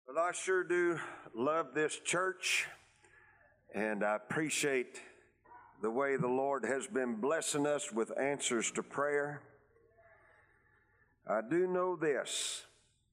Well, I sure do love this church, and I appreciate the way the Lord has been blessing us with answers to prayer. I do know this,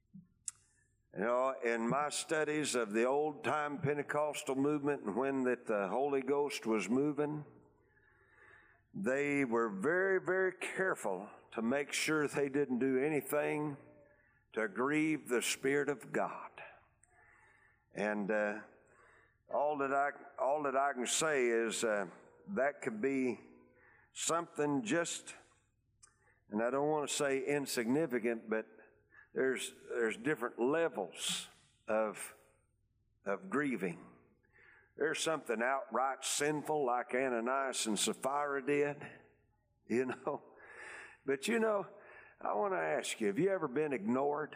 in my studies of the old-time Pentecostal movement and when that the Holy Ghost was moving, they were very, very careful to make sure they didn't do anything to grieve the Spirit of God. And all that I can say is that could be something just, and I don't want to say insignificant, but there's different levels of grieving. There's something outright sinful like Ananias and Sapphira did, But I want to ask you, have you ever been ignored?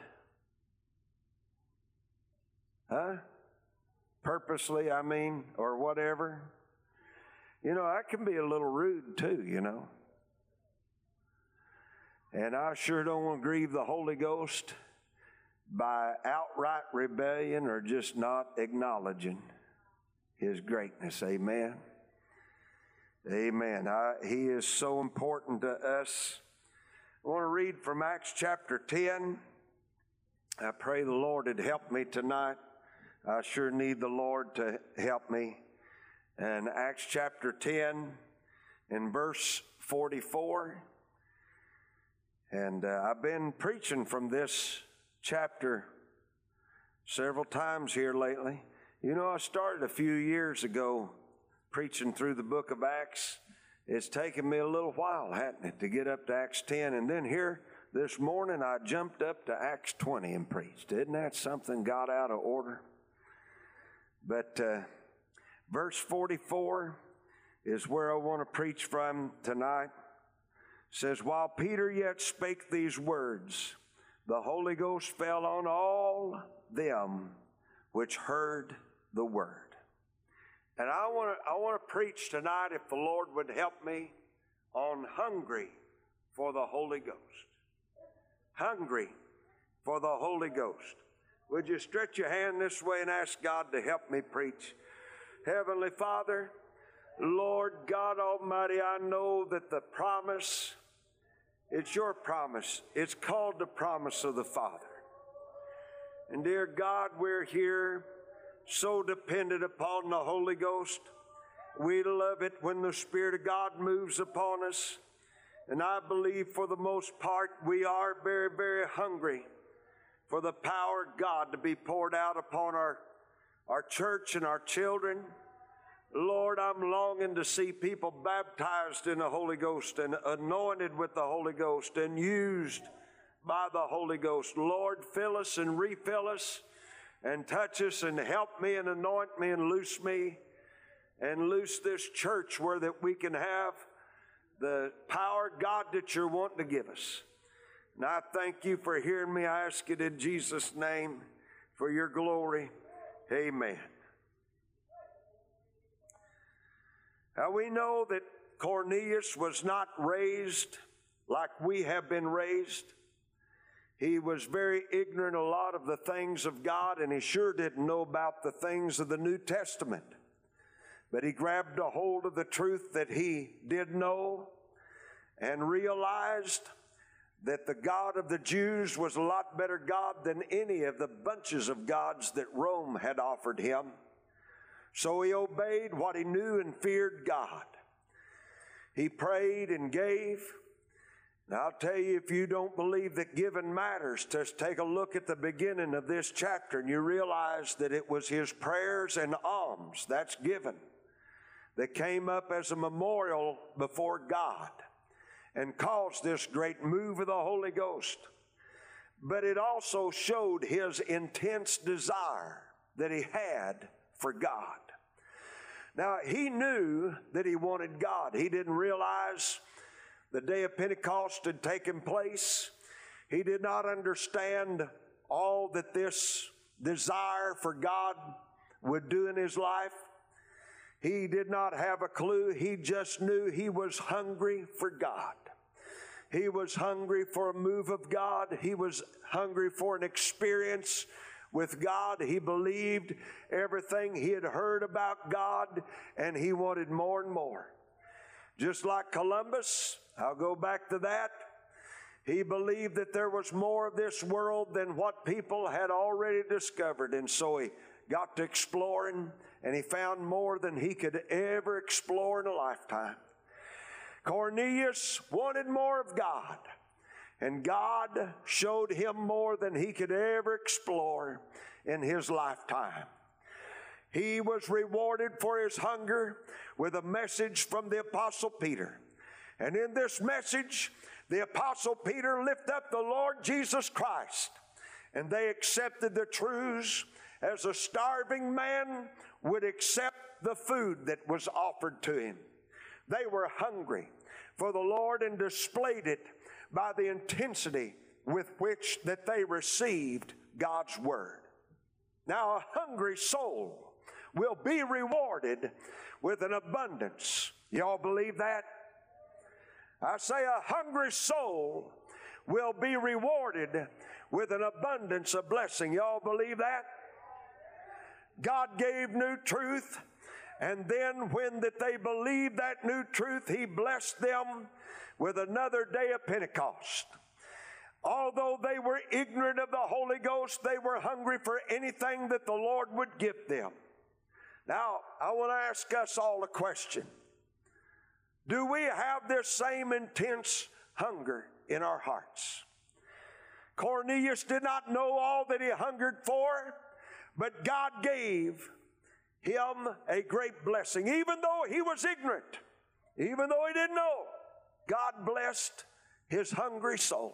Huh? Purposely, or whatever. I can be a little rude too, And I sure don't want to grieve the Holy Ghost by outright rebellion or just not acknowledging His greatness. Amen. Amen. He is so important to us. I want to read from Acts chapter 10. I pray the Lord would help me tonight. I sure need the Lord to help me. And Acts chapter 10 in verse 44. And I've been preaching from this chapter several times here lately. I started a few years ago preaching through the book of Acts. It's taken me a little while, hasn't it, to get up to Acts 10. And then here this morning I jumped up to Acts 20 and preached. Isn't that something got out of order? But verse 44 is where I want to preach from tonight. It says, while Peter yet spake these words, the Holy Ghost fell on all them which heard the word. And I want to preach tonight, if the Lord would help me, on hungry for the Holy Ghost. Hungry for the Holy Ghost. Would you stretch your hand this way and ask God to help me preach? Heavenly Father, Lord God Almighty, I know that the promise, it's your promise. It's called the promise of the Father. And dear God, we're here so dependent upon the Holy Ghost. We love it when the Spirit of God moves upon us. And I believe for the most part we are very, very hungry for the power of God to be poured out upon our church and our children. Lord, I'm longing to see people baptized in the Holy Ghost and anointed with the Holy Ghost and used by the Holy Ghost. Lord, fill us and refill us and touch us and help me and anoint me and loose me and loose this church where that we can have the power, God, that you're wanting to give us. And I thank you for hearing me. I ask it in Jesus' name for your glory. Amen. Now we know that Cornelius was not raised like we have been raised. He was very ignorant of a lot of the things of God, and he sure didn't know about the things of the New Testament. But he grabbed a hold of the truth that he did know and realized that the God of the Jews was a lot better God than any of the bunches of gods that Rome had offered him. So he obeyed what he knew and feared God. He prayed and gave. Now I'll tell you, if you don't believe that giving matters, just take a look at the beginning of this chapter and you realize that it was his prayers and alms, that's given, that came up as a memorial before God and caused this great move of the Holy Ghost. But it also showed his intense desire that he had for God. Now, he knew that he wanted God. He didn't realize the day of Pentecost had taken place. He did not understand all that this desire for God would do in his life. He did not have a clue. He just knew he was hungry for God. He was hungry for a move of God. He was hungry for an experience with God. He believed everything he had heard about God, and he wanted more and more. Just like Columbus, I'll go back to that. He believed that there was more of this world than what people had already discovered, and so he got to exploring, and he found more than he could ever explore in a lifetime. Cornelius wanted more of God, and God showed him more than he could ever explore in his lifetime. He was rewarded for his hunger with a message from the Apostle Peter. And in this message, the Apostle Peter lifted up the Lord Jesus Christ, and they accepted the truths as a starving man would accept the food that was offered to him. They were hungry for the Lord and displayed it by the intensity with which that they received God's Word. Now, a hungry soul will be rewarded with an abundance. Y'all believe that? I say a hungry soul will be rewarded with an abundance of blessing. Y'all believe that? God gave new truth, and then when that they believed that new truth, He blessed them with another day of Pentecost. Although they were ignorant of the Holy Ghost, they were hungry for anything that the Lord would give them. Now, I want to ask us all a question. Do we have this same intense hunger in our hearts? Cornelius did not know all that he hungered for, but God gave him a great blessing. Even though he was ignorant, even though he didn't know, God blessed his hungry soul.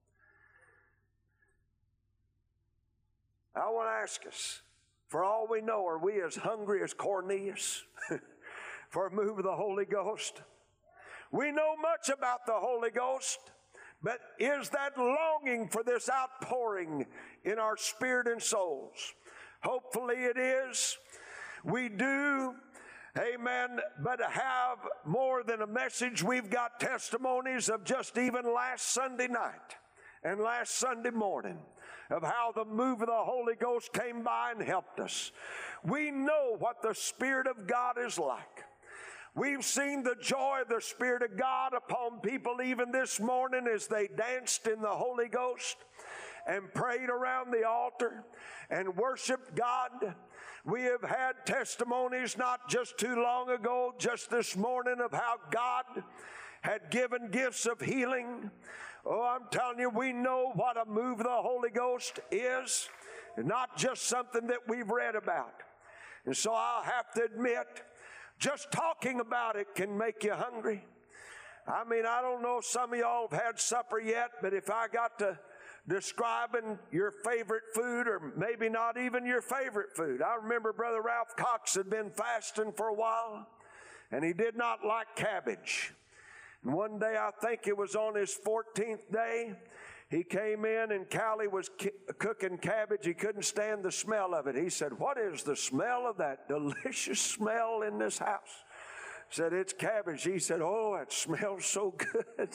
I want to ask us, for all we know, are we as hungry as Cornelius for a move of the Holy Ghost? We know much about the Holy Ghost, but is that longing for this outpouring in our spirit and souls? Hopefully it is. We do, amen, but have more than a message. We've got testimonies of just even last Sunday night and last Sunday morning of how the move of the Holy Ghost came by and helped us. We know what the Spirit of God is like. We've seen the joy of the Spirit of God upon people even this morning as they danced in the Holy Ghost and prayed around the altar and worshiped God. We have had testimonies not just too long ago, just this morning, of how God had given gifts of healing. Oh, I'm telling you, we know what a move of the Holy Ghost is, not just something that we've read about. And so I'll have to admit, just talking about it can make you hungry. I mean, I don't know if some of y'all have had supper yet, but if I got to describing your favorite food, or maybe not even your favorite food. I remember Brother Ralph Cox had been fasting for a while, and he did not like cabbage. And one day, I think it was on his 14th day, he came in and Callie was cooking cabbage. He couldn't stand the smell of it. He said, "What is the smell of that delicious smell in this house?" I said, "It's cabbage." He said, "Oh, it smells so good."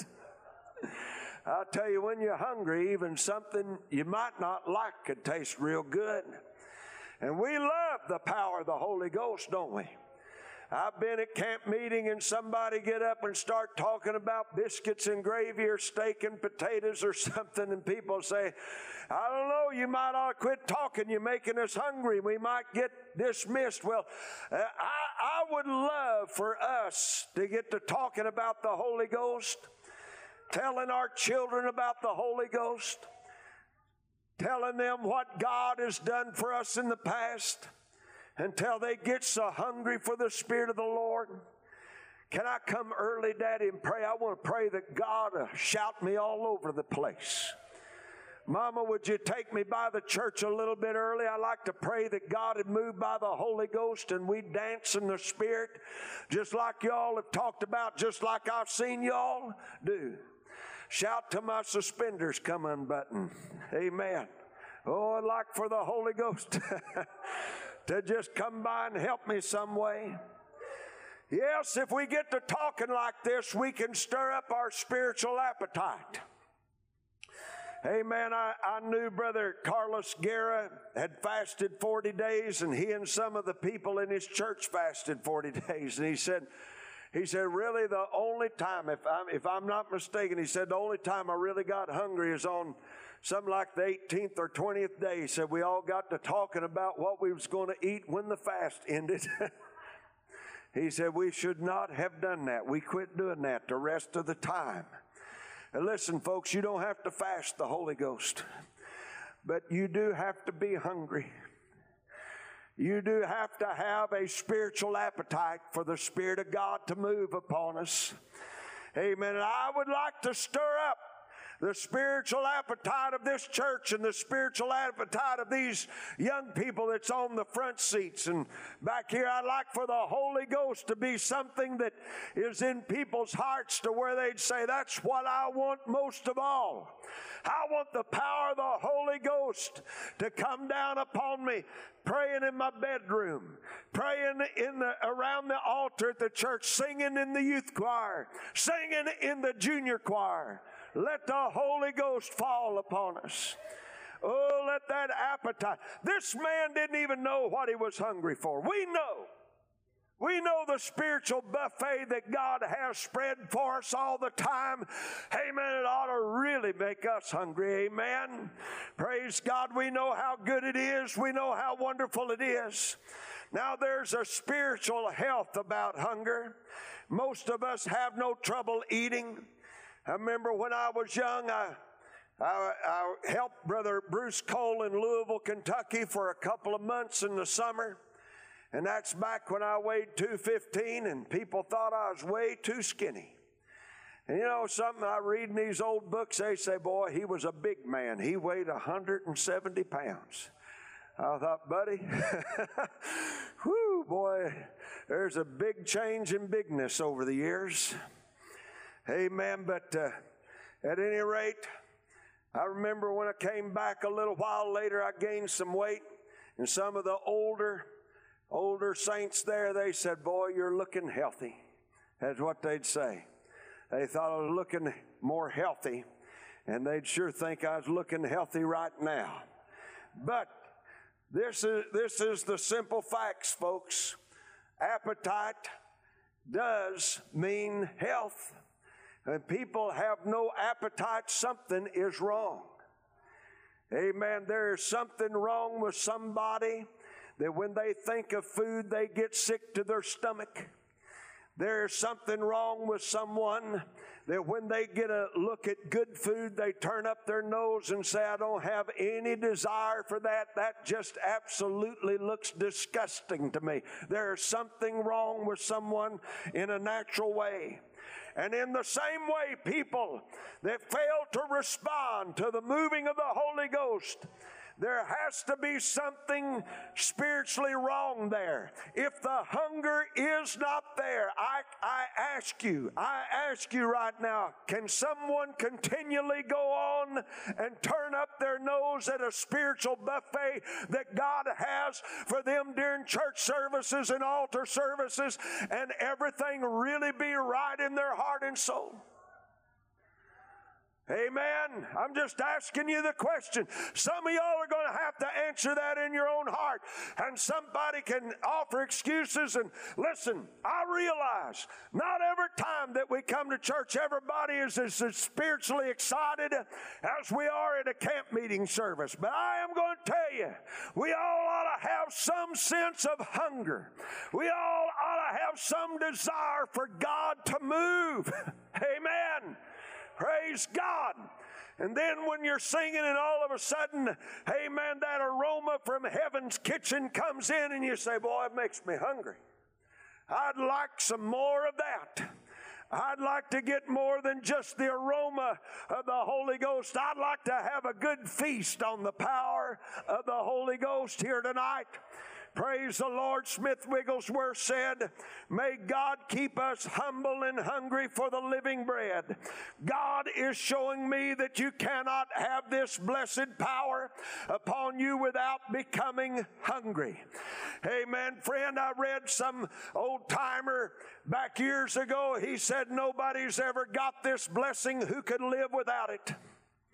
I'll tell you, when you're hungry, even something you might not like could taste real good. And we love the power of the Holy Ghost, don't we? I've been at camp meeting and somebody get up and start talking about biscuits and gravy or steak and potatoes or something, and people say, "I don't know, you might ought to quit talking. You're making us hungry. We might get dismissed." Well, I would love for us to get to talking about the Holy Ghost, telling our children about the Holy Ghost, telling them what God has done for us in the past, until they get so hungry for the Spirit of the Lord. Can I come early, Daddy, and pray? I want to pray that God shout me all over the place. Mama, would you take me by the church a little bit early? I like to pray that God would move by the Holy Ghost and we dance in the Spirit, just like y'all have talked about, just like I've seen y'all do. Shout till my suspenders come unbuttoned. Amen. Oh, I'd like for the Holy Ghost to just come by and help me some way. Yes, if we get to talking like this, we can stir up our spiritual appetite. Amen. I knew Brother Carlos Guerra had fasted 40 days, and he and some of the people in his church fasted 40 days. And he said, really the only time, if I'm not mistaken, he said the only time I really got hungry is on something like the 18th or 20th day. He said we all got to talking about what we was going to eat when the fast ended. He said we should not have done that. We quit doing that the rest of the time. And listen, folks, you don't have to fast the Holy Ghost, but you do have to be hungry. You do have to have a spiritual appetite for the Spirit of God to move upon us. Amen. And I would like to stir up the spiritual appetite of this church and the spiritual appetite of these young people that's on the front seats. And back here, I'd like for the Holy Ghost to be something that is in people's hearts to where they'd say, that's what I want most of all. I want the power of the Holy Ghost to come down upon me, praying in my bedroom, praying around the altar at the church, singing in the youth choir, singing in the junior choir. Let the Holy Ghost fall upon us. Oh, let that appetite. This man didn't even know what he was hungry for. We know. We know the spiritual buffet that God has spread for us all the time. Amen. It ought to really make us hungry. Amen. Praise God. We know how good it is. We know how wonderful it is. Now, there's a spiritual health about hunger. Most of us have no trouble eating. I remember when I was young, I helped Brother Bruce Cole in Louisville, Kentucky for a couple of months in the summer. And that's back when I weighed 215 and people thought I was way too skinny. And you know something, I read in these old books, they say, boy, he was a big man. He weighed 170 pounds. I thought, buddy, whoo, boy, there's a big change in bigness over the years. Amen. But at any rate, I remember when I came back a little while later, I gained some weight. And some of the older saints there, they said, boy, you're looking healthy. That's what they'd say. They thought I was looking more healthy, and they'd sure think I was looking healthy right now. But this is the simple facts, folks. Appetite does mean health. When people have no appetite, something is wrong. Amen. There is something wrong with somebody that when they think of food, they get sick to their stomach. There is something wrong with someone that when they get a look at good food, they turn up their nose and say, I don't have any desire for that. That just absolutely looks disgusting to me. There is something wrong with someone in a natural way. And in the same way, people that fail to respond to the moving of the Holy Ghost, there has to be something spiritually wrong there. If the hunger is not there, I ask you right now, can someone continually go on and turn up their nose at a spiritual buffet that God has for them during church services and altar services and everything really be right in their heart and soul? Amen. I'm just asking you the question. Some of y'all are going to have to answer that in your own heart. And somebody can offer excuses. And listen, I realize not every time that we come to church, everybody is as spiritually excited as we are at a camp meeting service. But I am going to tell you, we all ought to have some sense of hunger. We all ought to have some desire for God to move. Amen. Praise God. And then when you're singing and all of a sudden, amen, that aroma from heaven's kitchen comes in and you say, boy, it makes me hungry. I'd like some more of that. I'd like to get more than just the aroma of the Holy Ghost. I'd like to have a good feast on the power of the Holy Ghost here tonight. Praise the Lord. Smith Wigglesworth said, may God keep us humble and hungry for the living bread. God is showing me that you cannot have this blessed power upon you without becoming hungry. Amen. Friend, I read some old timer back years ago. He said nobody's ever got this blessing who could live without it.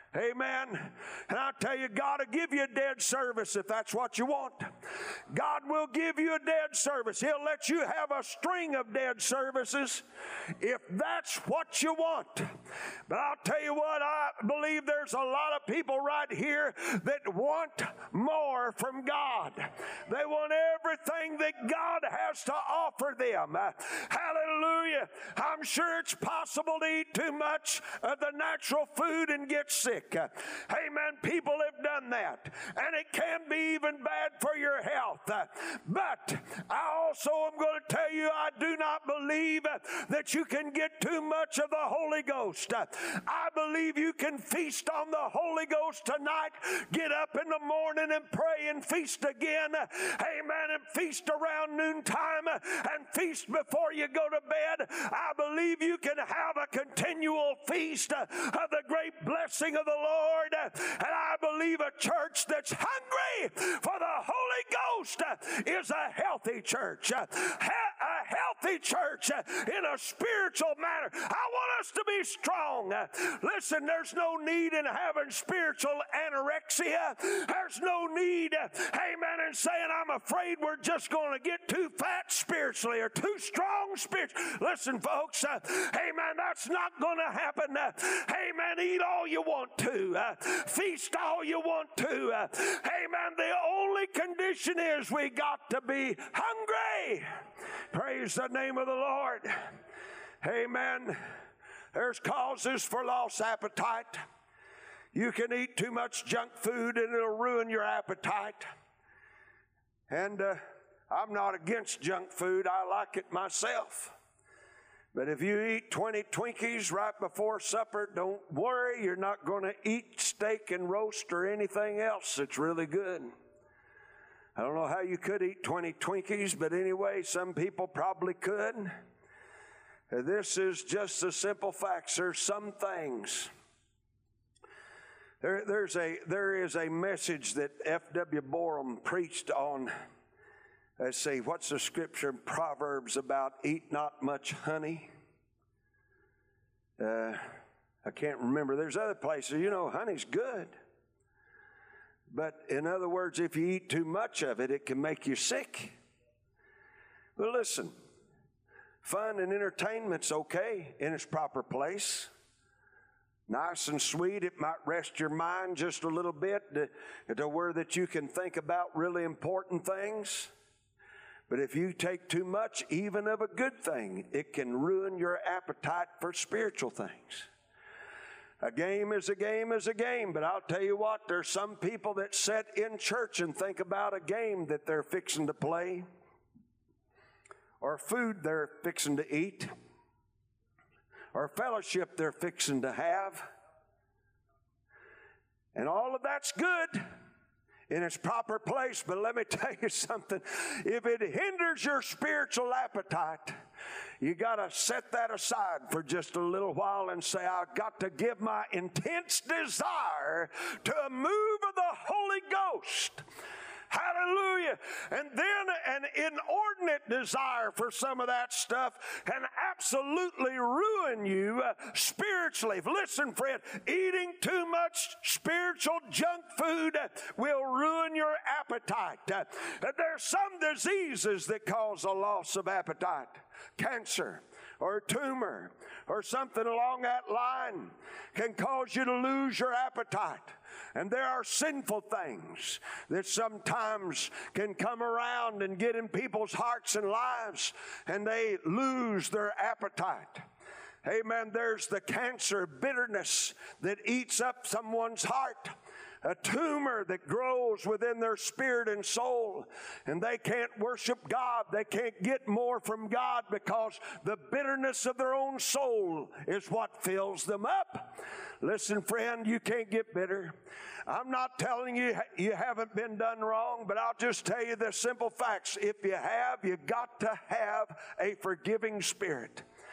Amen. And I'll tell you, God will give you a dead service if that's what you want. God will give you a dead service. He'll let you have a string of dead services if that's what you want. But I'll tell you what, I believe there's a lot of people right here that want more from God. They want everything that God has to offer them. Hallelujah. I'm sure it's possible to eat too much of the natural food and get sick. Amen. People have done that. And it can be even bad for your health. But I also am going to tell you, I do not believe that you can get too much of the Holy Ghost. I believe you can feast on the Holy Ghost tonight. Get up in the morning and pray and feast again. Amen. And feast around noontime and feast before you go to bed. I believe you can have a continual feast of the great blessing of the Lord. And I believe a church that's hungry for the Holy Ghost is a healthy church. A healthy church in a spiritual manner. I want us to be strong. Listen, there's no need in having spiritual anorexia. There's no need, amen, in saying, I'm afraid we're just going to get too fat spiritually or too strong spiritually. Listen, folks, amen, that's not going to happen. Amen, eat all you want to. Feast all you want to. Amen, the only condition is we got to be hungry. Praise the name of the Lord. Amen. There's causes for lost appetite. You can eat too much junk food and it'll ruin your appetite. And I'm not against junk food. I like it myself. But if you eat 20 Twinkies right before supper, don't worry. You're not going to eat steak and roast or anything else that's really good. I don't know how you could eat 20 Twinkies, but anyway, some people probably could. This is just the simple facts. There's some things. There is a message that F.W. Borum preached on. Let's see, what's the scripture in Proverbs about eat not much honey? I can't remember. There's other places, honey's good. But in other words, if you eat too much of it, it can make you sick. Well, listen, fun and entertainment's okay in its proper place. Nice and sweet. It might rest your mind just a little bit to where that you can think about really important things. But if you take too much, even of a good thing, it can ruin your appetite for spiritual things. A game is a game is a game, but I'll tell you what, there's some people that sit in church and think about a game that they're fixing to play, or food they're fixing to eat, or fellowship they're fixing to have. And all of that's good in its proper place, but let me tell you something. If it hinders your spiritual appetite, you got to set that aside for just a little while and say, I've got to give my intense desire to a move of the Holy Ghost. Hallelujah. And then an inordinate desire for some of that stuff can absolutely ruin you spiritually. Listen, friend, eating too much spiritual junk food will ruin your appetite. There's some diseases that cause a loss of appetite. Cancer or a tumor or something along that line can cause you to lose your appetite. And there are sinful things that sometimes can come around and get in people's hearts and lives, and they lose their appetite. Amen. There's the cancer, bitterness that eats up someone's heart. A tumor that grows within their spirit and soul, and they can't worship God. They can't get more from God because the bitterness of their own soul is what fills them up. Listen, friend, you can't get bitter. I'm not telling you you haven't been done wrong, but I'll just tell you the simple facts. If you have, you got to have a forgiving spirit.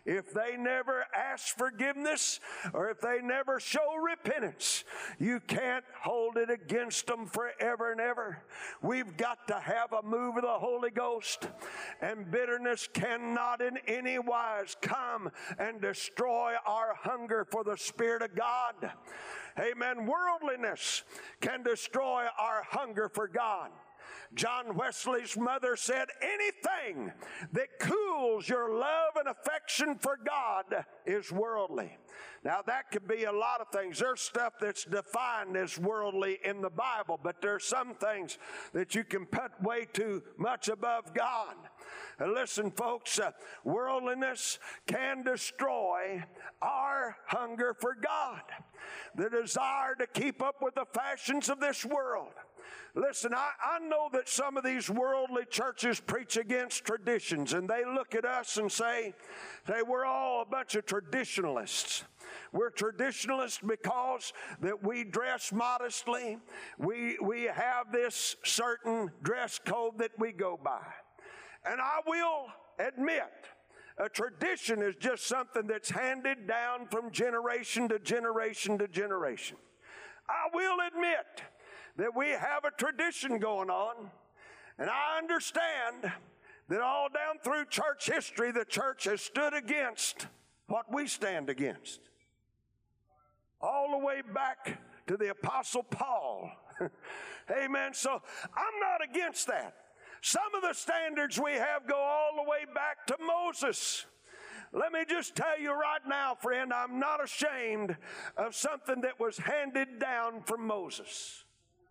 if they never ask forgiveness or if they never show repentance, you can't hold it against them forever and ever. We've got to have a move of the Holy Ghost, and bitterness cannot in any wise come and destroy our hunger for the Spirit of God. Amen. Worldliness can destroy our hunger for God. John Wesley's mother said, anything that cools your love and affection for God is worldly. Now, that could be a lot of things. There's stuff that's defined as worldly in the Bible, but there's some things that you can put way too much above God. And listen, folks, worldliness can destroy our hunger for God, the desire to keep up with the fashions of this world. Listen, I know that some of these worldly churches preach against traditions, and they look at us and say, we're all a bunch of traditionalists. We're traditionalists because that we dress modestly. We have this certain dress code that we go by. And I will admit, a tradition is just something that's handed down from generation to generation to generation. I will admit that we have a tradition going on, and I understand that all down through church history, the church has stood against what we stand against. All the way back to the Apostle Paul. Amen. So I'm not against that. Some of the standards we have go all the way back to Moses. Let me just tell you right now, friend, I'm not ashamed of something that was handed down from Moses.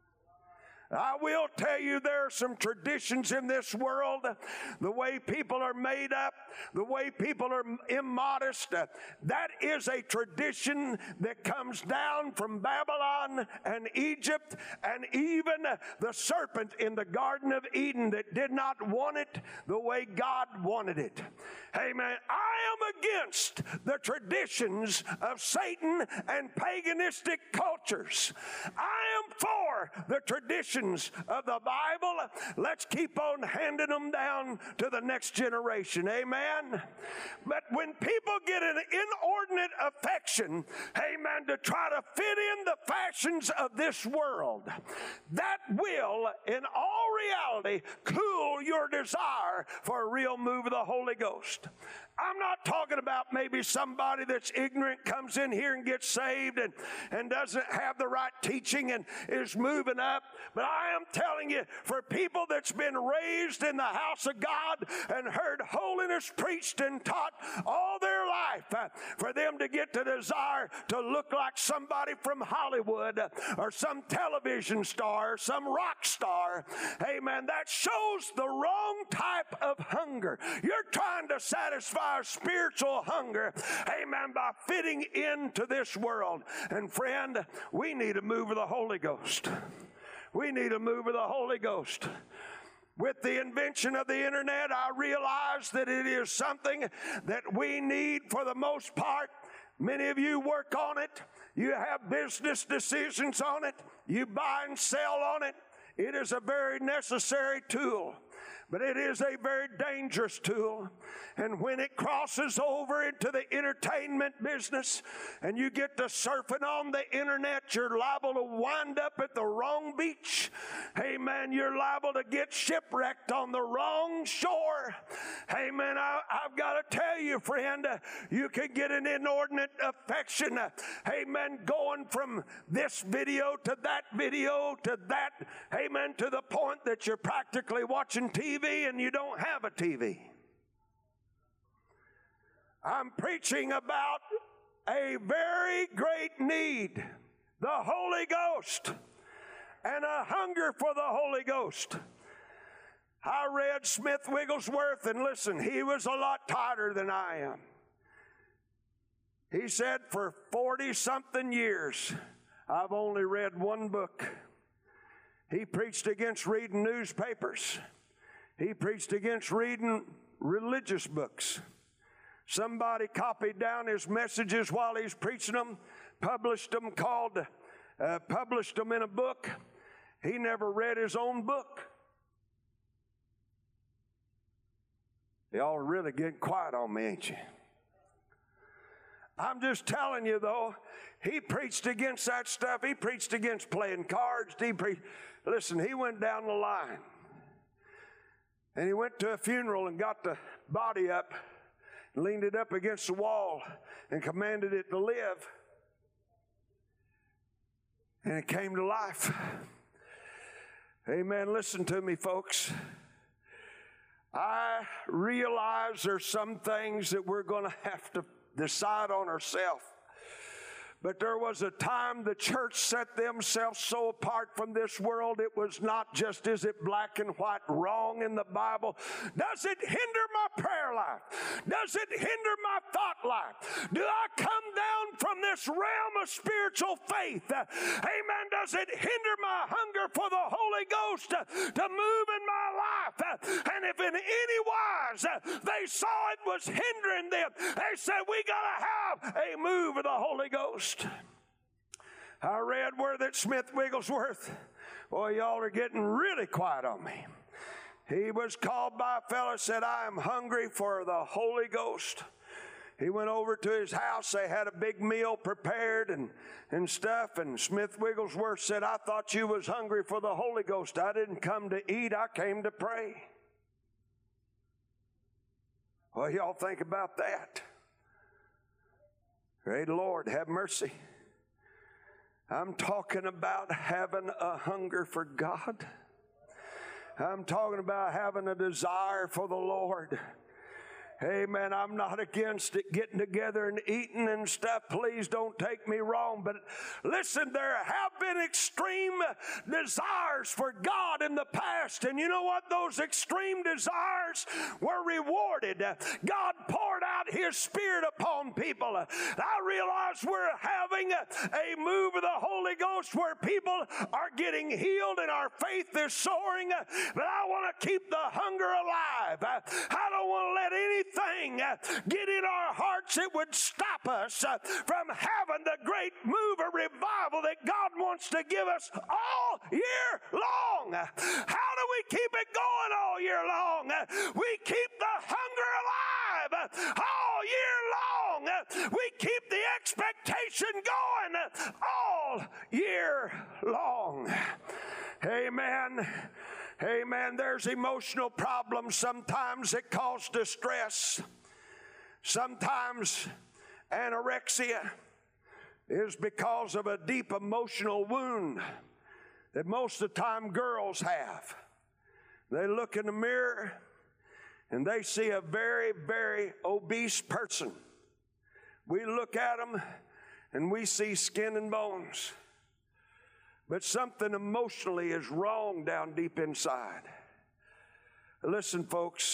I will tell you there are some traditions in this world, the way people are made up, the way people are immodest. That is a tradition that comes down from Babylon and Egypt, and even the serpent in the Garden of Eden that did not want it the way God wanted it. Amen. I am against the traditions of Satan and paganistic cultures. I am for the traditions of the Bible. Let's keep on handing them down to the next generation. Amen. But when people get an inordinate affection, amen, to try to fit in the fashions of this world, that will, in all reality, cool your desire for a real move of the Holy Ghost. I'm not talking about maybe somebody that's ignorant comes in here and gets saved and doesn't have the right teaching and is moving up. But I am telling you, for people that's been raised in the house of God and heard holiness preached and taught all their life, for them to get the desire to look like somebody from Hollywood or some television star or some rock star, amen, that shows the wrong type of hunger. You're trying to satisfy our spiritual hunger, amen, by fitting into this world. And friend, we need a move of the Holy Ghost. We need a move of the Holy Ghost. With the invention of the internet, I realize that it is something that we need for the most part. Many of you work on it. You have business decisions on it. You buy and sell on it. It is a very necessary tool. But it is a very dangerous tool. And when it crosses over into the entertainment business and you get to surfing on the internet, you're liable to wind up at the wrong beach. Amen. You're liable to get shipwrecked on the wrong shore. Amen. I've got to tell you, friend, you can get an inordinate affection. Amen. Going from this video to that video to that. Amen. To the point that you're practically watching TV and you don't have a TV. I'm preaching about a very great need, the Holy Ghost, and a hunger for the Holy Ghost. I read Smith Wigglesworth, and listen, he was a lot tighter than I am. He said, for 40-something years, I've only read one book. He preached against reading newspapers. He preached against reading religious books. Somebody copied down his messages while he's preaching them, published them in a book. He never read his own book. Y'all are really getting quiet on me, ain't you? I'm just telling you, though, he preached against that stuff. He preached against playing cards. Listen, he went down the line. And he went to a funeral and got the body up, leaned it up against the wall, and commanded it to live. And it came to life. Amen. Listen to me, folks. I realize there's some things that we're going to have to decide on ourselves. But there was a time the church set themselves so apart from this world, it was not just, is it black and white, wrong in the Bible? Does it hinder my prayer life? Does it hinder my thought life? Do I come down from this realm of spiritual faith? Amen. Does it hinder my hunger for the Holy Ghost to move in my life? And if in any wise they saw it was hindering them, they said, we got to have a move of the Holy Ghost. I read where that Smith Wigglesworth, boy, y'all are getting really quiet on me. He was called by a fellow, said, I am hungry for the Holy Ghost. He went over to his house. They had a big meal prepared and stuff. And Smith Wigglesworth said, I thought you was hungry for the Holy Ghost. I didn't come to eat. I came to pray. Well, y'all think about that. Great Lord, have mercy. I'm talking about having a hunger for God. I'm talking about having a desire for the Lord. Amen. I'm not against it, getting together and eating and stuff. Please don't take me wrong. But listen, there have been extreme desires for God in the past. And you know what? Those extreme desires were rewarded. God poured out His Spirit upon people. I realize we're having a move of the Holy Ghost where people are getting healed and our faith is soaring. But I want to keep the hunger alive. I don't want to let anything get in our hearts that would stop us from having the great move of revival that God wants to give us all year long. How do we keep it going all year long? We keep the hunger alive all year long. We keep the expectation going all year long. Amen. Amen. There's emotional problems sometimes that cause distress. Sometimes anorexia is because of a deep emotional wound that most of the time girls have. They look in the mirror and they see a very, very obese person. We look at them and we see skin and bones. But something emotionally is wrong down deep inside. Listen, folks,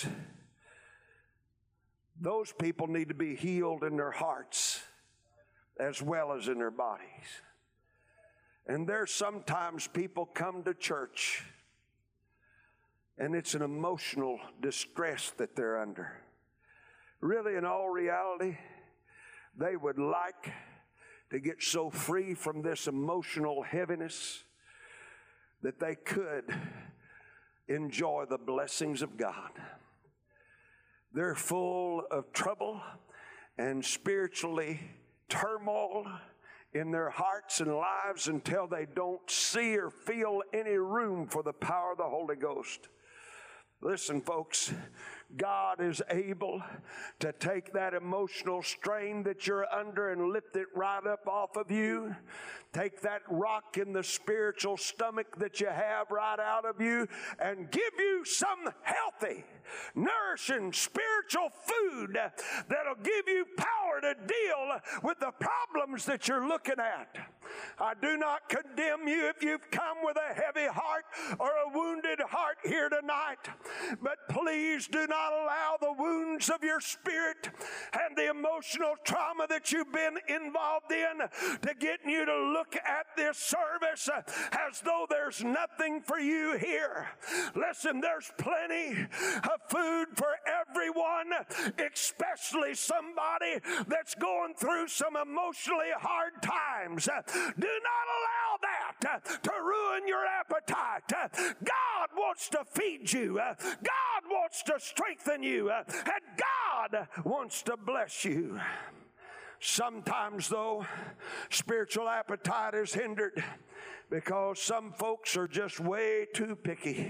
those people need to be healed in their hearts as well as in their bodies. And there's sometimes people come to church and it's an emotional distress that they're under. Really, in all reality, they would like to get so free from this emotional heaviness that they could enjoy the blessings of God. They're full of trouble and spiritually turmoil in their hearts and lives until they don't see or feel any room for the power of the Holy Ghost. Listen, folks, God is able to take that emotional strain that you're under and lift it right up off of you. Take that rock in the spiritual stomach that you have right out of you and give you some healthy, nourishing spiritual food that'll give you power to deal with the problems that you're looking at. I do not condemn you if you've come with a heavy heart or a wounded heart here tonight, but please do not allow the wounds of your spirit and the emotional trauma that you've been involved in to get you to look at this service as though there's nothing for you here. Listen, there's plenty of food for everyone, especially somebody that's going through some emotionally hard times. Do not allow that to ruin your appetite. God wants to feed you. God wants to strengthen you. And God wants to bless you. Sometimes, though, spiritual appetite is hindered because some folks are just way too picky.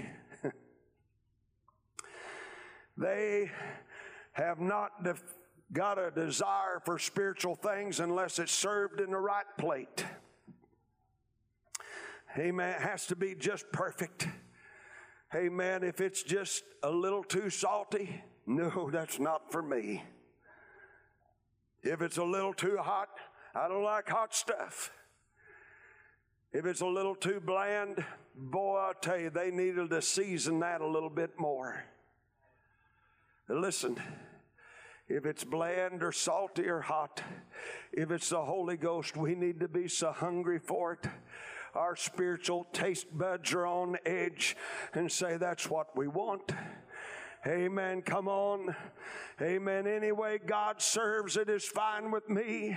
They have not got a desire for spiritual things unless it's served in the right plate. Amen. It has to be just perfect. Amen. If it's just a little too salty, no, that's not for me. If it's a little too hot, I don't like hot stuff. If it's a little too bland, boy, I'll tell you, they needed to season that a little bit more. Listen, if it's bland or salty or hot, if it's the Holy Ghost, we need to be so hungry for it. Our spiritual taste buds are on edge and say, that's what we want. Amen. Come on. Amen. Any way God serves it is fine with me.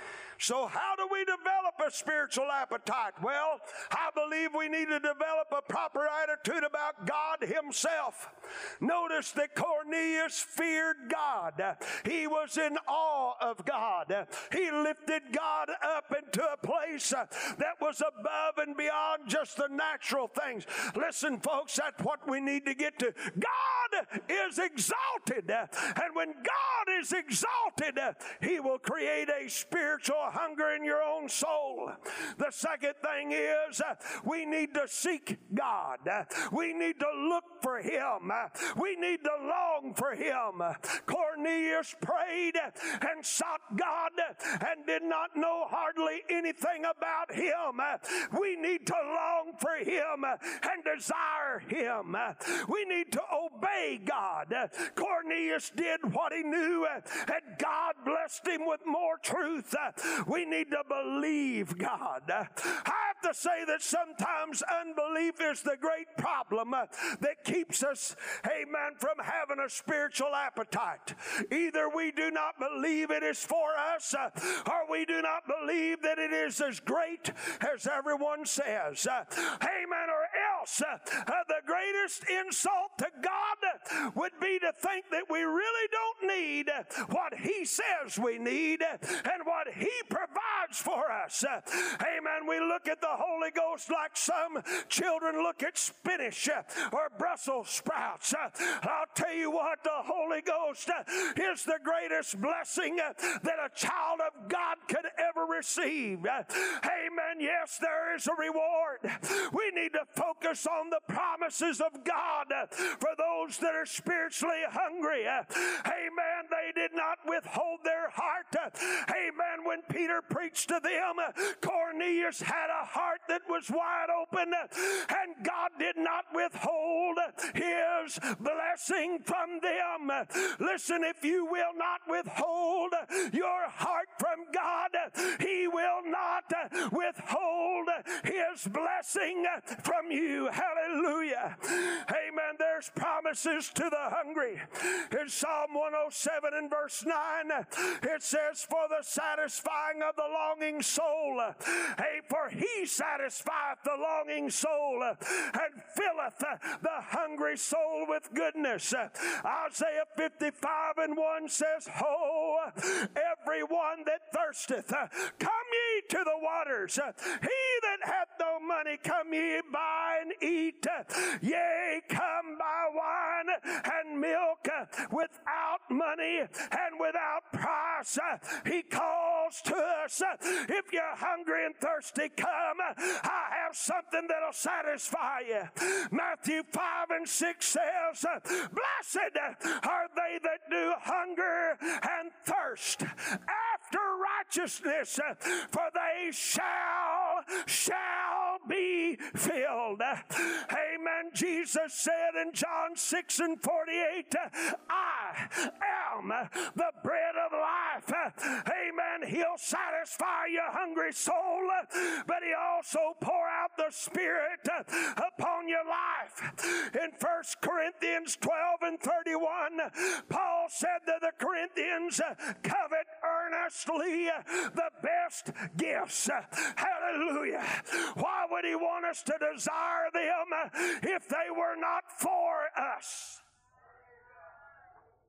So how do we develop a spiritual appetite? Well, I believe we need to develop a proper attitude about God Himself. Notice that Cornelius feared God. He was in awe of God. He lifted God up into a place that was above and beyond just the natural things. Listen, folks, that's what we need to get to. God is exalted. And when God is exalted, He will create a spiritual hunger in your own soul. The second thing is we need to seek God. We need to look for Him. We need to long for Him. Cornelius prayed and sought God and did not know hardly anything about Him. We need to long for Him and desire Him. We need to obey God. Cornelius did what he knew and God blessed him with more truth. We need to believe God. I have to say that sometimes unbelief is the great problem that keeps us, amen, from having a spiritual appetite. Either we do not believe it is for us, or we do not believe that it is as great as everyone says. Amen. Or else, the greatest insult to God would be to think that we really don't need what He says we need and what He provides for us. Amen. We look at the Holy Ghost like some children look at spinach or Brussels sprouts. I'll tell you what, the Holy Ghost is the greatest blessing that a child of God could ever receive. Amen. Yes, there is a reward. We need to focus on the promises of God for those that are spiritually hungry. Amen. They did not withhold their heart. Amen. When Peter preached to them, Cornelius had a heart that was wide open, and God did not withhold His blessing from them. Listen, if you will not withhold your heart from God, He will not withhold His blessing from you. Hallelujah. Amen. There's promises to the hungry. In Psalm 107 and verse 9, it says, for the satisfying of the longing soul, for He satisfieth the longing soul and filleth the hungry soul with goodness. Isaiah 55 and 1 says, ho, everyone that thirsteth, come ye to the waters. He that hath no money, come ye buy and eat. Yea, come buy wine and milk without money and without price. He calls to us, if you're hungry and thirsty, come. I have something that'll satisfy you. Matthew 5 and 6 says, blessed are they that do hunger and thirst after righteousness, for they shall be filled. Amen. Jesus said in John 6 and 48, I am the bread of life. Amen. He'll satisfy your hungry soul, but He also pour out the Spirit upon your life. In 1 Corinthians 12 and 31, Paul said to the Corinthians, covet earnestly the best gifts. Hallelujah. Why would He want us to desire them if they were not for us?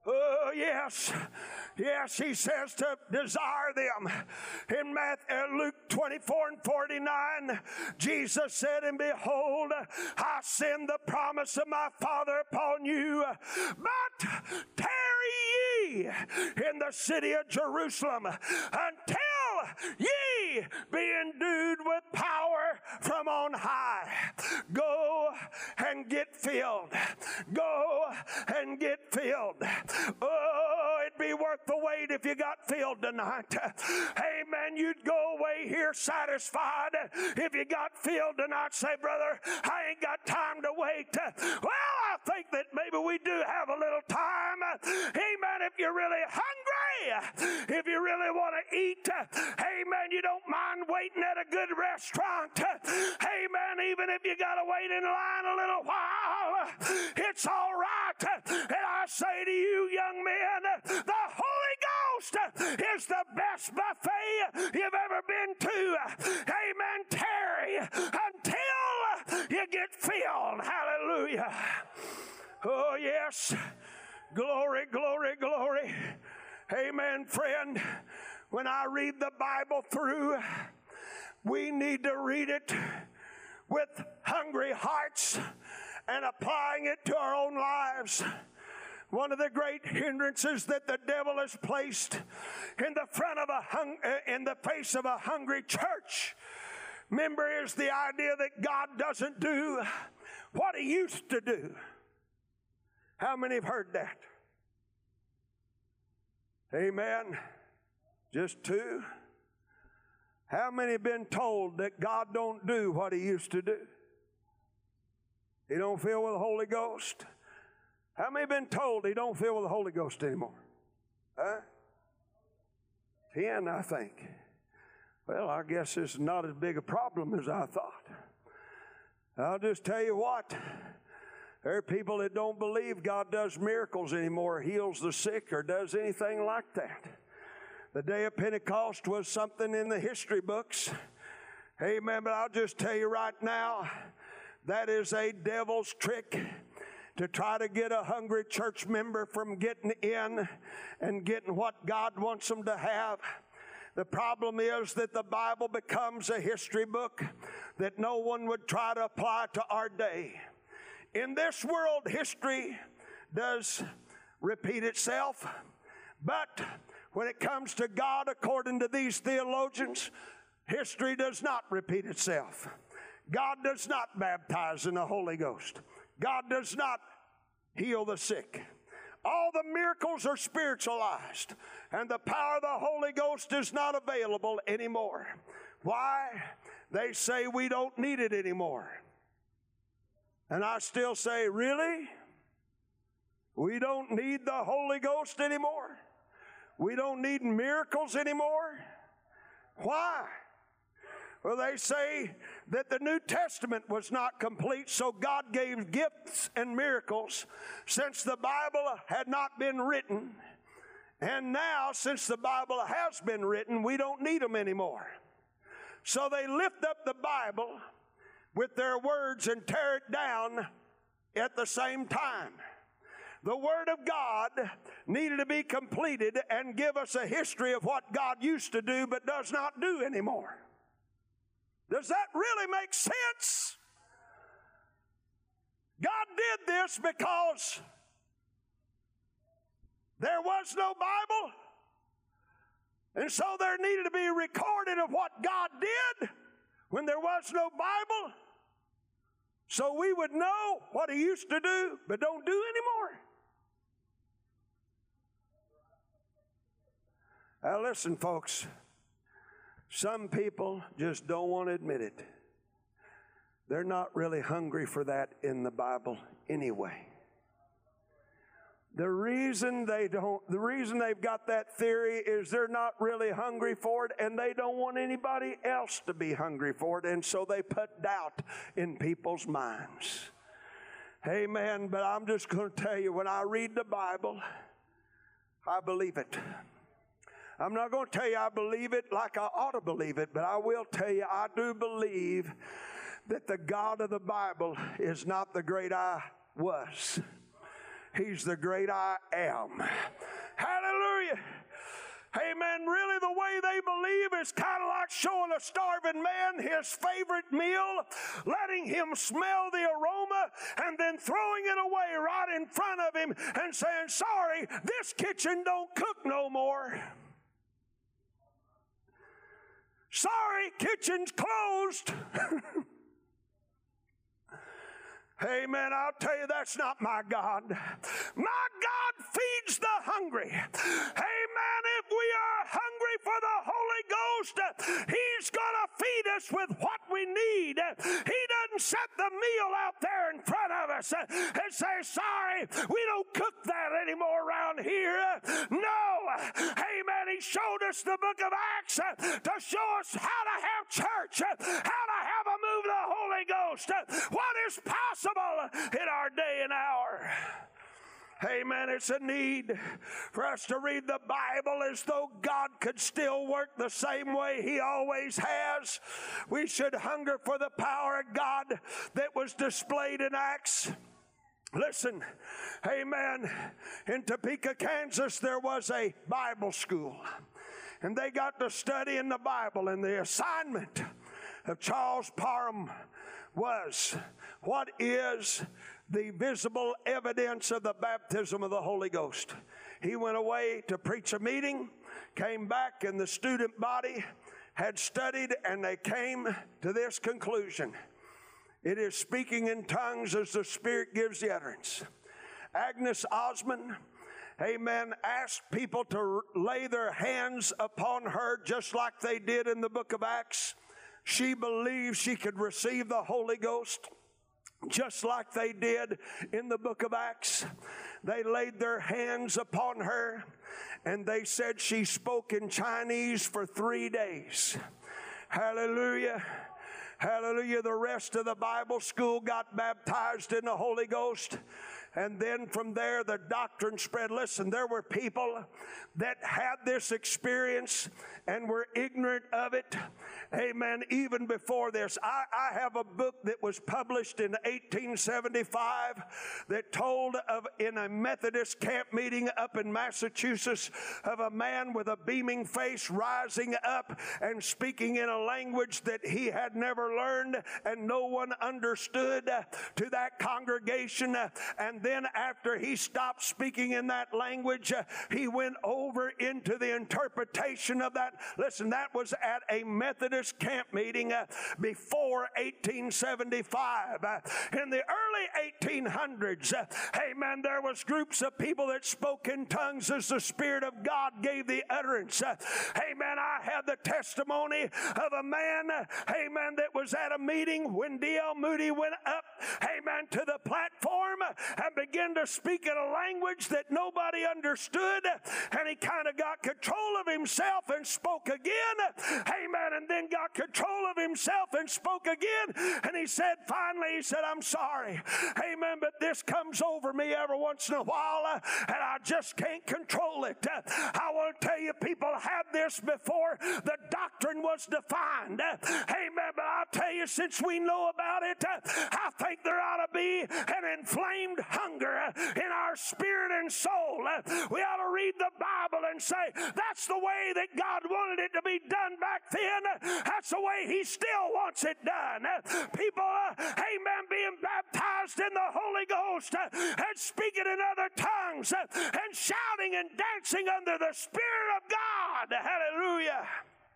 Oh, yes. Yes, he says to desire them. In Luke 24 and 49, Jesus said, and behold, I send the promise of my Father upon you, but tarry ye in the city of Jerusalem until ye be endued with power from on high. Go and get filled. Go and get filled. Oh, it'd be worth the wait if you got filled tonight. Amen. You'd go away here satisfied if you got filled tonight. Say, brother, I ain't got time to wait. Well, I think that maybe we do have a little time. Amen. If you're really hungry, if you really want to eat, amen, you don't mind waiting at a good restaurant. Amen. Even if you got to wait in line a little while, it's all right. And I say to you, young men, the Holy Ghost is the best buffet you've ever been to. Amen. Tarry until you get filled. Hallelujah. Oh, yes. Glory, glory, glory. Amen, friend. When I read the Bible through, we need to read it with hungry hearts and applying it to our own lives. One of the great hindrances that the devil has placed in the face of a hungry church, remember, is the idea that God doesn't do what he used to do. How many have heard that? Amen. Just two. How many have been told that God don't do what he used to do? He don't fill with the Holy Ghost. How many have been told he don't fill with the Holy Ghost anymore? Huh? 10, I think. Well, I guess this is not as big a problem as I thought. I'll just tell you what. There are people that don't believe God does miracles anymore, heals the sick, or does anything like that. The day of Pentecost was something in the history books. Amen. But I'll just tell you right now, that is a devil's trick to try to get a hungry church member from getting in and getting what God wants them to have. The problem is that the Bible becomes a history book that no one would try to apply to our day. In this world, history does repeat itself, but when it comes to God, according to these theologians, history does not repeat itself. God does not baptize in the Holy Ghost. God does not heal the sick. All the miracles are spiritualized, and the power of the Holy Ghost is not available anymore. Why? They say we don't need it anymore. And I still say, really? We don't need the Holy Ghost anymore? We don't need miracles anymore? Why? Well, they say that the New Testament was not complete, so God gave gifts and miracles since the Bible had not been written. And now, since the Bible has been written, we don't need them anymore. So they lift up the Bible with their words and tear it down at the same time. The Word of God needed to be completed and give us a history of what God used to do but does not do anymore. Does that really make sense? God did this because there was no Bible, and so there needed to be a recording of what God did when there was no Bible, so we would know what he used to do but don't do anymore. Now listen, folks. Some people just don't want to admit it. They're not really hungry for that in the Bible anyway. The reason they've got that theory is they're not really hungry for it, and they don't want anybody else to be hungry for it, and so they put doubt in people's minds. Amen. But I'm just going to tell you, when I read the Bible, I believe it. I'm not going to tell you I believe it like I ought to believe it, but I will tell you I do believe that the God of the Bible is not the great I was. He's the great I am. Hallelujah. Amen. Really, the way they believe is kind of like showing a starving man his favorite meal, letting him smell the aroma, and then throwing it away right in front of him and saying, sorry, this kitchen don't cook no more. Sorry, kitchen's closed. Amen. I'll tell you, that's not my God. My God feeds the hungry. Amen. If we are hungry for the Holy Ghost, He's going to feed us with what we need. He doesn't set the meal out there in front of us and say, sorry, we don't cook that anymore around here. No. Amen. He showed us the book of Acts to show us how to have church, how to have a move of the Holy Ghost, what is possible in our day and hour. Amen. It's a need for us to read the Bible as though God could still work the same way He always has. We should hunger for the power of God that was displayed in Acts. Listen, amen, in Topeka, Kansas, there was a Bible school, and they got to studying the Bible, and the assignment of Charles Parham was, what is the visible evidence of the baptism of the Holy Ghost? He went away to preach a meeting, came back, and the student body had studied, and they came to this conclusion. It is speaking in tongues as the Spirit gives the utterance. Agnes Osmond, amen, asked people to lay their hands upon her just like they did in the book of Acts. She believed she could receive the Holy Ghost just like they did in the book of Acts. They laid their hands upon her, and they said she spoke in Chinese for 3 days. Hallelujah. Hallelujah. The rest of the Bible school got baptized in the Holy Ghost. And then from there, the doctrine spread. Listen, there were people that had this experience and were ignorant of it. Amen. Even before this, I have a book that was published in 1875 that told of, in a Methodist camp meeting up in Massachusetts, of a man with a beaming face rising up and speaking in a language that he had never learned and no one understood, to that congregation. And then after he stopped speaking in that language, he went over into the interpretation of that. Listen, that was at a Methodist camp meeting before 1875. In the early 1800s, amen, there was groups of people that spoke in tongues as the Spirit of God gave the utterance. Amen. I had the testimony of a man, amen, that was at a meeting when D.L. Moody went up, amen, to the platform and began to speak in a language that nobody understood, and he kind of got control of himself and spoke again, amen, and then got control of himself and spoke again, and he said, finally, he said, I'm sorry, amen, but this comes over me every once in a while, and I just can't control it. I want to tell you, people had this before the doctrine was defined, amen, but I'll tell you, since we know about it, I think there ought to be an inflamed hunger in our spirit and soul. We ought to read the Bible and say, that's the way that God wanted it to be done back then. That's the way He still wants it done. People, amen, being baptized in the Holy Ghost and speaking in other tongues and shouting and dancing under the Spirit of God. Hallelujah.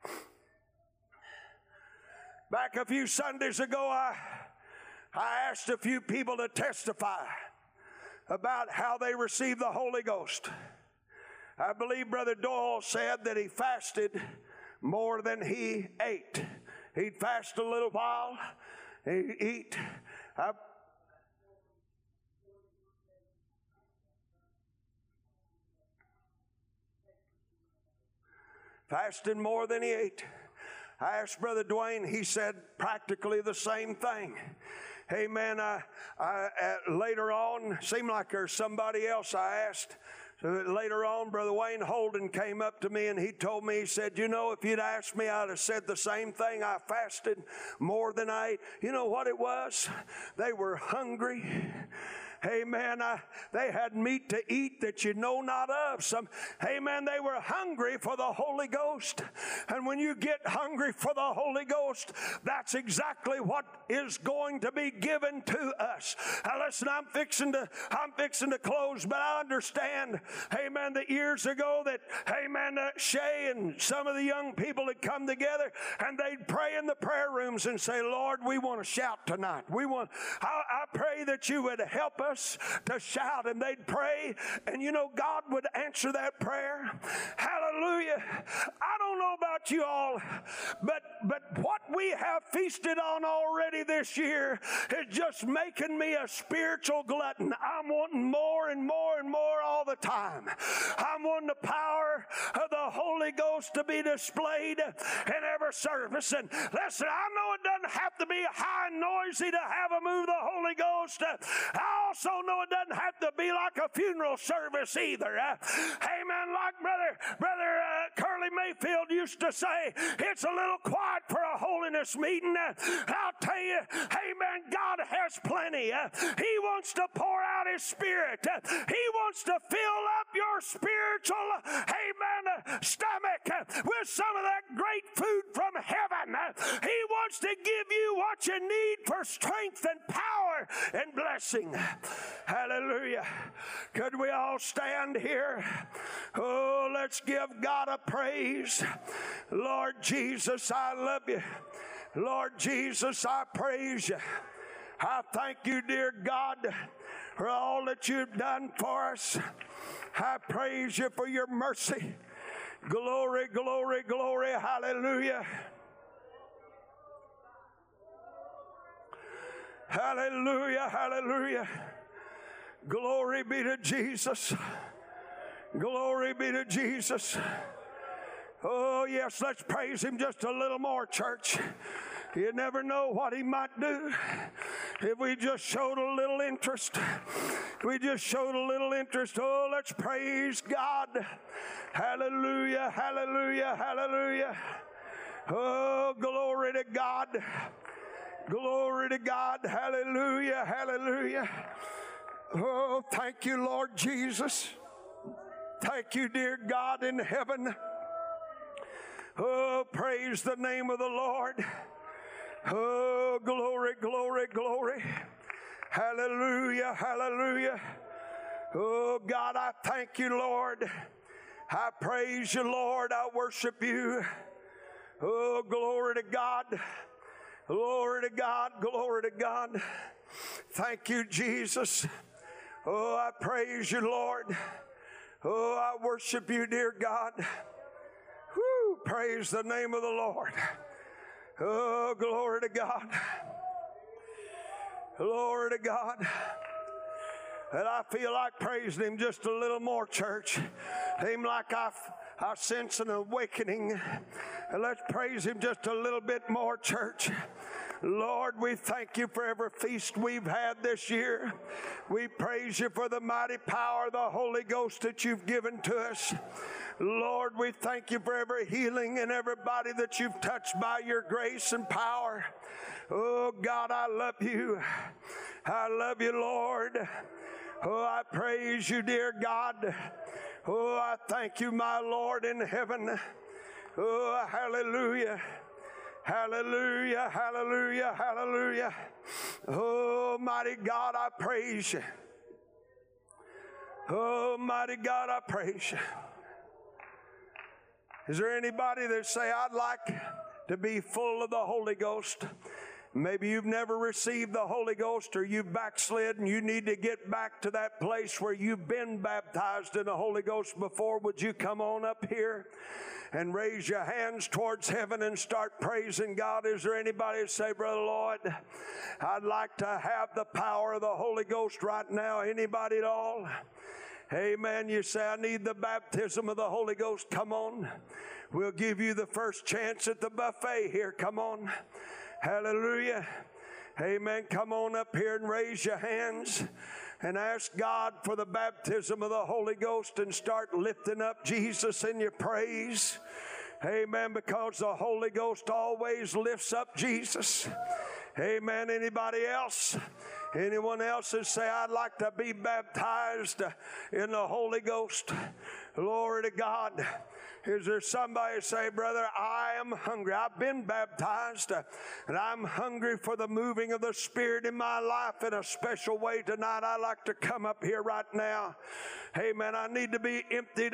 Back a few Sundays ago, I asked a few people to testify about how they received the Holy Ghost. I believe Brother Doyle said that he fasted more than he ate. He'd fast a little while, he'd eat. Fasted more than he ate. I asked Brother Dwayne, he said practically the same thing. Amen. Later on, seemed like there's somebody else I asked. So later on, Brother Wayne Holden came up to me and he told me, he said, you know, if you'd asked me, I'd have said the same thing. I fasted more than I ate. You know what it was? They were hungry. Amen. They had meat to eat that you know not of. Amen. They were hungry for the Holy Ghost. And when you get hungry for the Holy Ghost, that's exactly what is going to be given to us. Now listen, I'm fixing to close, but I understand, amen, that years ago that, amen, Shay and some of the young people had come together and they'd pray in the prayer rooms and say, Lord, we want to shout tonight. I pray that you would help us to shout. And they'd pray, and you know, God would answer that prayer. Hallelujah. I don't know about you all, but what we have feasted on already this year is just making me a spiritual glutton. I'm wanting more and more and more all the time. I'm wanting the power of the Holy Ghost to be displayed in every service. And listen, I know it doesn't have to be high and noisy to have a move of the Holy Ghost. I also know it doesn't have to be like a funeral service either. Amen. Like Brother Curly Mayfield used to say, it's a little quiet for a holiness meeting. I'll tell you, amen, God has plenty. He wants to pour out His Spirit. He wants to fill up your spiritual, amen, stomach with some of that great food from heaven. He wants to give you what you need for strength and power and blessing. Hallelujah. Could we all stand here? Oh, let's give God a praise. Lord Jesus, I love you. Lord Jesus, I praise you. I thank you, dear God, for all that you've done for us. I praise you for your mercy. Glory, glory, glory. Hallelujah. Hallelujah, hallelujah. Glory be to Jesus. Glory be to Jesus. Oh, yes, let's praise Him just a little more, church. You never know what He might do if we just showed a little interest. We just showed a little interest. Oh, let's praise God. Hallelujah, hallelujah, hallelujah. Oh, glory to God. Glory to God. Hallelujah, hallelujah. Oh, thank you, Lord Jesus. Thank you, dear God in heaven. Oh, praise the name of the Lord. Oh, glory, glory, glory. Hallelujah, hallelujah. Oh, God, I thank you, Lord. I praise you, Lord. I worship you. Oh, glory to God. Glory to God. Glory to God. Thank you, Jesus. Oh, I praise you, Lord. Oh, I worship you, dear God. Woo, praise the name of the Lord. Oh, glory to God. Glory to God. And I feel like praising Him just a little more, church. Seems like I sense an awakening. And let's praise Him just a little bit more, church. Lord, we thank you for every feast we've had this year. We praise you for the mighty power of the Holy Ghost that you've given to us. Lord, we thank you for every healing and everybody that you've touched by your grace and power. Oh, God, I love you. I love you, Lord. Oh, I praise you, dear God. Oh, I thank you, my Lord in heaven. Oh, hallelujah. Hallelujah, hallelujah, hallelujah. Oh, mighty God, I praise you. Oh, mighty God, I praise you. Is there anybody that say, I'd like to be full of the Holy Ghost? Maybe you've never received the Holy Ghost, or you've backslid and you need to get back to that place where you've been baptized in the Holy Ghost before. Would you come on up here and raise your hands towards heaven and start praising God? Is there anybody that say, Brother Lloyd, I'd like to have the power of the Holy Ghost right now? Anybody at all? Amen. You say, I need the baptism of the Holy Ghost. Come on. We'll give you the first chance at the buffet here. Come on. Hallelujah. Amen. Come on up here and raise your hands and ask God for the baptism of the Holy Ghost and start lifting up Jesus in your praise. Amen. Because the Holy Ghost always lifts up Jesus. Amen. Anybody else? Anyone else that say, I'd like to be baptized in the Holy Ghost? Glory to God. Is there somebody say, brother, I am hungry. I've been baptized, and I'm hungry for the moving of the Spirit in my life in a special way tonight. I'd like to come up here right now. Amen. I need to be emptied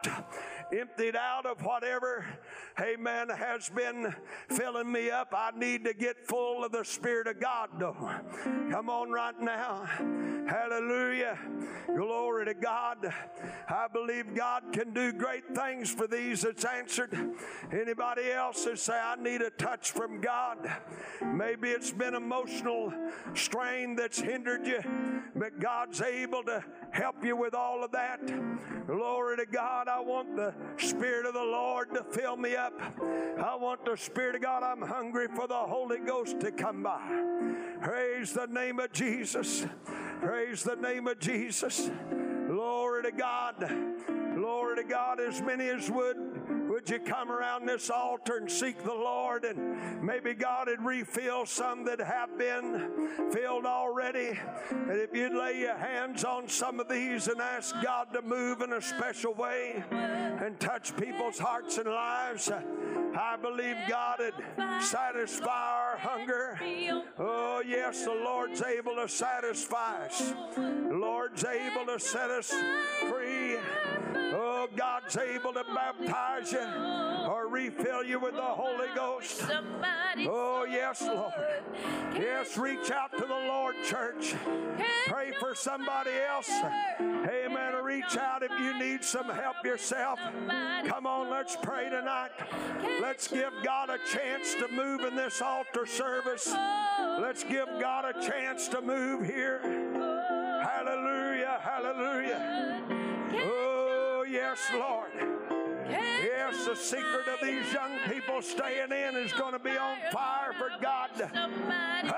out of whatever, amen, has been filling me up. I need to get full of the Spirit of God, though. Come on right now. Hallelujah. Glory to God. I believe God can do great things for these that's answered. Anybody else that say, I need a touch from God? Maybe it's been emotional strain that's hindered you, but God's able to help you with all of that. Glory to God. I want the Spirit of the Lord to fill me up. I want the Spirit of God. I'm hungry for the Holy Ghost to come by. Praise the name of Jesus. Praise the name of Jesus. Glory to God. Glory to God. As many as would you come around this altar and seek the Lord, and maybe God would refill some that have been filled already. And if you'd lay your hands on some of these and ask God to move in a special way and touch people's hearts and lives, I believe God would satisfy our hunger. Oh yes, the Lord's able to satisfy us. The Lord's able to set us free. Oh, God's able to baptize you or refill you with the Holy Ghost. Oh, yes, Lord. Yes, reach out to the Lord, church. Pray for somebody else. Amen. Reach out if you need some help yourself. Come on, let's pray tonight. Let's give God a chance to move in this altar service. Let's give God a chance to move here. Hallelujah, hallelujah. Oh, yes, Lord. Yes, the secret of these young people staying in is going to be on fire for God.